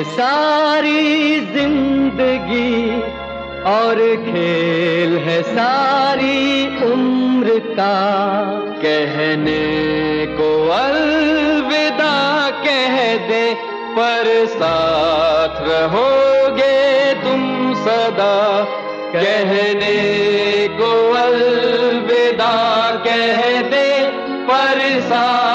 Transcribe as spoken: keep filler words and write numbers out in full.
है सारी जिंदगी और खेल है सारी उम्र का। कहने को अलविदा कह दे पर साथ रहोगे तुम सदा। कहने को अलविदा कह दे पर साथ